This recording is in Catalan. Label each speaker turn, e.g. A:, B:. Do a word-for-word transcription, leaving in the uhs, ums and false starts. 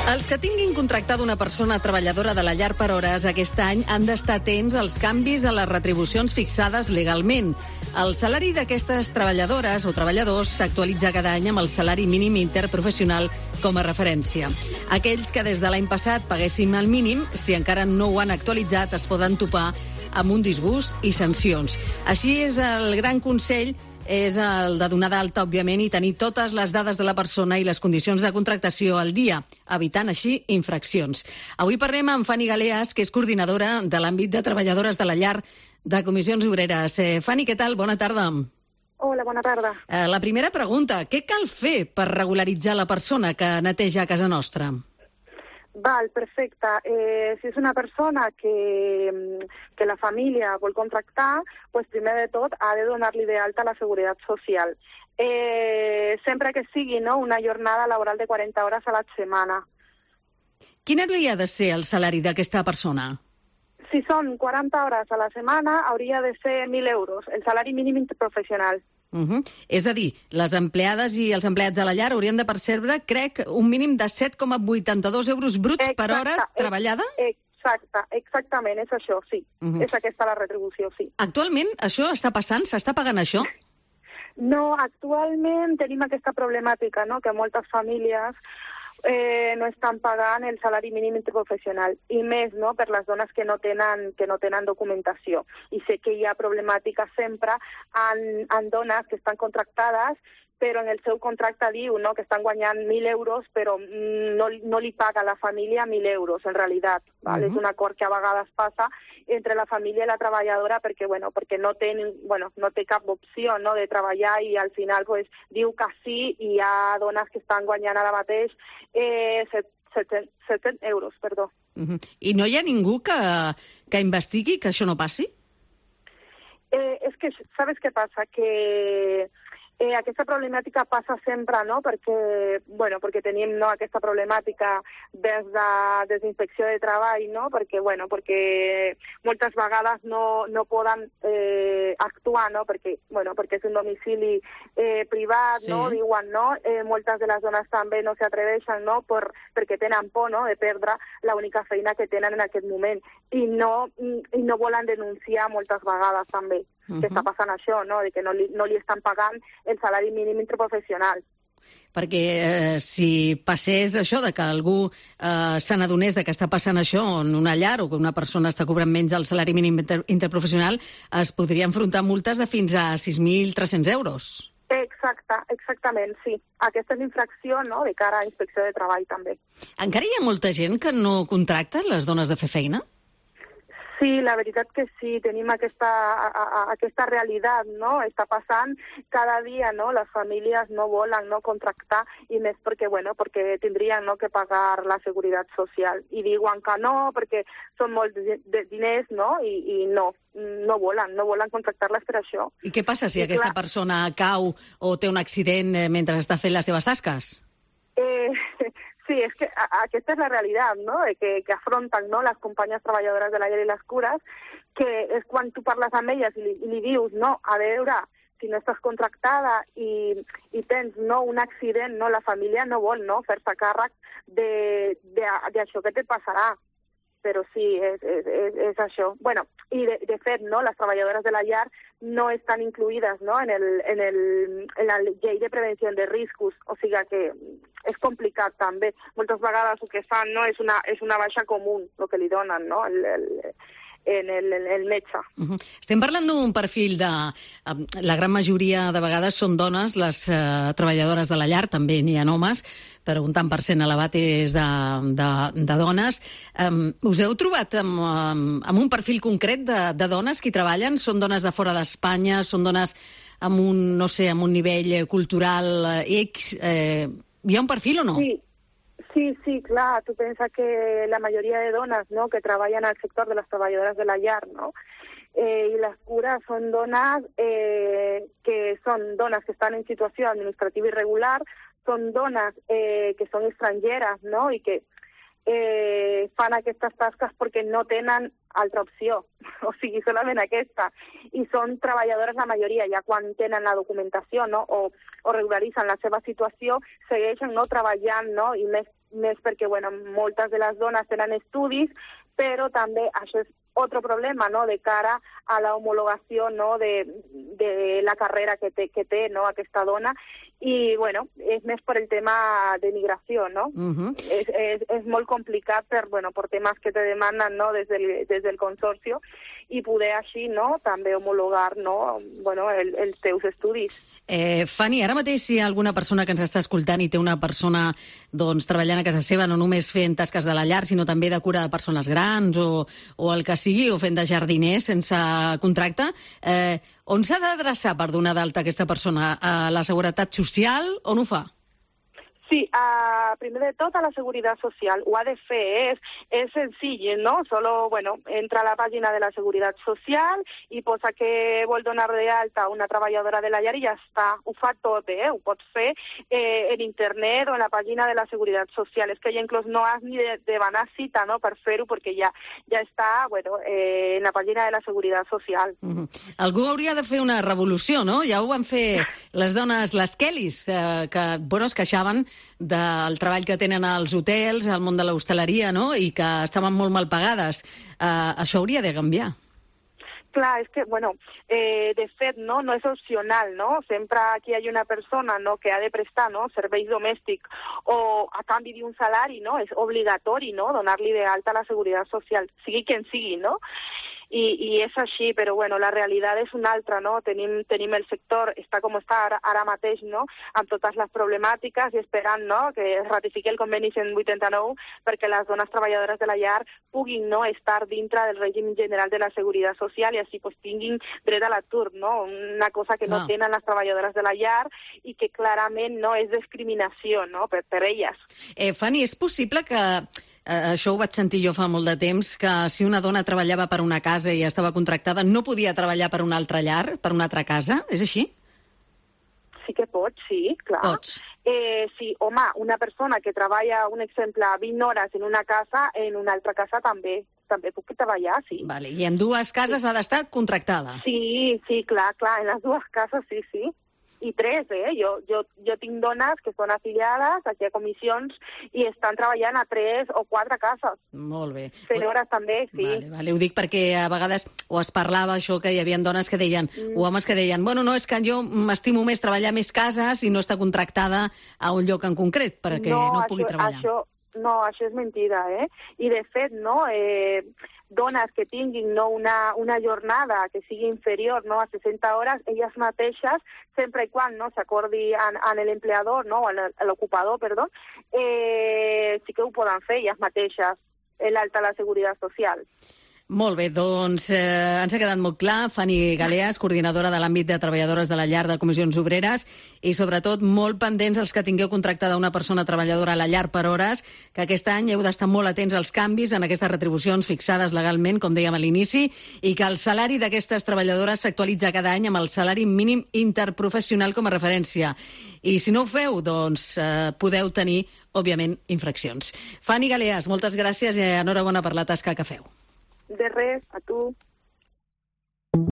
A: Els que tinguin contractada una persona treballadora de la llar per hores aquest any han d'estar atents als canvis a les retribucions fixades legalment. El salari d'aquestes treballadores o treballadors s'actualitza cada any amb el salari mínim interprofessional com a referència. Aquells que des de l'any passat paguessin el mínim, si encara no ho han actualitzat, es poden topar amb un disgust i sancions. Així és el gran consell és el de donar d'alta, òbviament, i tenir totes les dades de la persona i les condicions de contractació al dia, evitant així infraccions. Avui parlem amb Fanny Galeas, que és coordinadora de l'àmbit de treballadores de la llar de Comissions Obreres. Eh, Fanny, què tal? Bona tarda.
B: Hola, bona tarda.
A: Eh, la primera pregunta, què cal fer per regularitzar la persona que neteja a casa nostra?
B: Val, perfecte. Eh, si és una persona que, que la família vol contractar, pues primer de tot ha de donar-li d'alta a la Seguretat Social. Eh, sempre que sigui, no, una jornada laboral de quaranta hores a la setmana.
A: Quin hauria de ser el salari d'aquesta persona?
B: Si són quaranta hores a la setmana, hauria de ser mil euros, el salari mínim interprofessional.
A: Uh -huh. És a dir, les empleades i els empleats de la llar haurien de percebre, crec, un mínim de set coma vuitanta-dos euros bruts Exacte, per hora treballada?
B: Exacte, exactament, és això, sí. Uh -huh. És aquesta la retribució, sí.
A: Actualment això està passant? S'està pagant això?
B: No, actualment tenim aquesta problemàtica, no?, que moltes famílies Eh, no estan pagant el salari mínim interprofessional, i més, no?, per les dones que no tenen, que no tenen documentació. I sé que hi ha problemàtica sempre en, en dones que estan contractades, però en el seu contracte diu, no?, que estan guanyant mil euros, però no, no li paga a la família mil euros, en realitat. Val? Uh -huh. És un acord que a vegades passa entre la família i la treballadora perquè, bueno, perquè no, té, bueno, no té cap opció, no?, de treballar, i al final pues, diu que sí, i hi ha dones que estan guanyant ara mateix eh, set-cents euros, perdó.
A: Uh -huh. I no hi ha ningú que, que investigui que això no passi?
B: Eh, és que, sabes què passa? Que Eh, aquesta problemàtica passa sempre, no?, perquè, bueno, perquè tenim, no, aquesta problemàtica des de desinspecció de treball, no?, perquè, bueno, perquè moltes vegades no, no poden eh, actuar, no?, perquè, bueno, perquè és un domicili eh, privat, sí. no?, diuen, no?, eh, moltes de les dones també no s'atreveixen, no?, per, perquè tenen por, no?, de perdre l'única feina que tenen en aquest moment, i no, i no volen denunciar moltes vegades també. Uh -huh. Que està passant això, no?, de que no li, no li estan pagant el salari mínim interprofessional.
A: Perquè eh, si passés això, de que algú eh, se n'adonés de que està passant això en una llar o que una persona està cobrant menys el salari mínim inter interprofessional, es podria enfrontar multes de fins a sis mil tres-cents euros.
B: Exacte, exactament, sí. Aquesta és infracció, no?, de cara a inspecció de treball també.
A: Encara hi ha molta gent que no contracta les dones de fer feina?
B: Sí, la veritat que sí, tenim aquesta, a, a, aquesta realitat, no? Està passant cada dia, no? Les famílies no volen, no, contractar, i més perquè, bueno, perquè tindrien, no, que pagar la Seguretat Social. I diuen que no, perquè són molts de diners, no? I, i no, no volen, no volen contractar-les per això.
A: I què passa si I aquesta clar... persona cau o té un accident mentre està fent les seves tasques?
B: Eh... Sí, és que a, aquesta és la realitat, no?, que, que afronten, no?, les companyes treballadores de la llar i les cures, que és quan tu parles amb elles i li, i li dius, no, a veure, si no estàs contractada i, i tens, no, un accident, no, la família no vol, no, fer-se càrrec d'això que te passarà. Però sí, és, és, és, és això. Bueno, i de, de fet, no, les treballadores de la llar no estan incluïdes, no, en, el, en, el, en la llei de prevenció de riscos, o sigui que és complicat també. Moltes vegades el que fan, no, és una, és una baixa comú, el que li donen, no, el, el, en el, el metge.
A: Uh -huh. Estem parlant d'un perfil de... La gran majoria de vegades són dones, les eh, treballadores de la llar, també n'hi ha homes, però un tant per cent elevat és de, de, de dones. Um, us heu trobat amb, amb, amb un perfil concret de, de dones que hi treballen? Són dones de fora d'Espanya? Són dones amb un, no sé, amb un nivell cultural X? Eh, hi ha un perfil o no?
B: Sí. Sí, sí, clar, tu pensa que la majoria de dones, no?, que treballen al sector de les treballadores de la llar, no?, eh, i les cures són dones eh, que són dones que estan en situació administrativa irregular, són dones eh, que són estrangeres, no?, i que eh, fan aquestes tasques perquè no tenen altra opció, o sigui, solament aquesta. I són treballadores la majoria, ja quan tenen la documentació, no?, o, o regularitzen la seva situació, segueixen, no?, treballant, no?, i més més perquè, bueno, moltes de les dones tenen estudis, però també això és otro problema, ¿no?, de cara a la homologació, no?, de, de la carrera que té, que té, no?, aquesta dona. I, bueno, és més per el tema de migració, no? Uh-huh. és, és, és molt complicat per, bueno, per temes que te demanen, no?, des del, des del consorcio, i poder així, no?, també homologar, no?, bueno, el, els teus estudis.
A: Eh, Fanny, ara mateix si hi ha alguna persona que ens està escoltant i té una persona, doncs, treballant a casa seva, no només fent tasques de la llar, sinó també de cura de persones grans o, o el que sigui, o fent de jardiner sense contracte, eh, on s'ha d'adreçar per donar d'alta aquesta persona? A la Seguretat Social? On ho fa?
B: Sí, uh, primer de tot a la Seguridad Social. Ho ha de fer, és, és senzill, no? Solo, bueno, entra a la pàgina de la Seguridad Social i posa que vol donar de alta una treballadora de la llar i ja està. Ho fa tot, eh? Ho pots fer eh, en internet o en la pàgina de la Seguridad Social. És que ja inclús no has ni de, de banar cita, no?, per fer-ho, perquè ja, ja està, bueno, eh, en la pàgina de la Seguridad Social.
A: Uh-huh. Algú hauria de fer una revolució, no? Ja ho van fer les dones, les Kellys, eh, que, bueno, es queixaven del treball que tenen als hotels, al món de l'hostaleria, no?, i que estaven molt mal pagades. Uh, això hauria de canviar.
B: Clar, és que, bueno, eh, de fet, no, no és opcional, no? Sempre que hi ha una persona, no, que ha de prestar, no, serveis domèstics o a canvi d'un salari, no, és obligatori, no, donar-li de alta a la Seguretat Social, sigui quien sigui, no? I, i és així, però bueno, la realitat és una altra, no? Tenim, tenim el sector, està com està ara, ara mateix, no?, amb totes les problemàtiques i esperant, no?, que es ratifiqui el conveni cent vuitanta-nou perquè les dones treballadores de la llar puguin, no?, estar dintre del règim general de la Seguretat Social i així pues, tinguin dret a l'atur, no?, una cosa que no ah. tenen les treballadores de la llar i que clarament no és discriminació, no?, per, per elles.
A: Eh, Fanny, és possible que... Uh, això ho vaig sentir jo fa molt de temps, que si una dona treballava per una casa i estava contractada, no podia treballar per una altra llar, per una altra casa? És així?
B: Sí que pots, sí, clar.
A: Pots.
B: Eh, sí, home, una persona que treballa, un exemple, vint hores en una casa, en una altra casa també. També puc treballar, sí.
A: Vale. I en dues cases sí. ha d'estar contractada?
B: Sí, sí, clar, clar, en les dues cases sí, sí. I tres, eh? Jo, jo, jo tinc dones que són afiliades aquí a comissions i estan treballant a tres o quatre cases.
A: Molt bé.
B: Senyores també, sí.
A: Vale, vale. Ho dic perquè a vegades o es parlava això que hi havia dones que deien, mm. o homes que deien, bueno, no, és que jo m'estimo més treballar més cases i no estar contractada a un lloc en concret perquè no, no pugui
B: això,
A: treballar.
B: Això, no, això és mentida, eh? I de fet, no, eh, dones que tinguin, no, una, una jornada que sigui inferior, no, a seixanta hores, elles mateixes, sempre i quan, no, s'acordi amb l'empleador, no, a l'ocupador, perdó, eh, sí que ho poden fer elles mateixes, l'alta a la Seguretat Social.
A: Molt bé, doncs eh, ens ha quedat molt clar. Fanny Galeas, coordinadora de l'àmbit de treballadores de la llar de Comissions Obreres, i sobretot molt pendents els que tingueu contractada una persona treballadora a la llar per hores, que aquest any heu d'estar molt atents als canvis en aquestes retribucions fixades legalment, com dèiem a l'inici, i que el salari d'aquestes treballadores s'actualitza cada any amb el salari mínim interprofessional com a referència. I si no ho feu, doncs eh, podeu tenir, òbviament, infraccions. Fanny Galeas, moltes gràcies i enhorabona per la tasca que feu.
B: De res, a tu.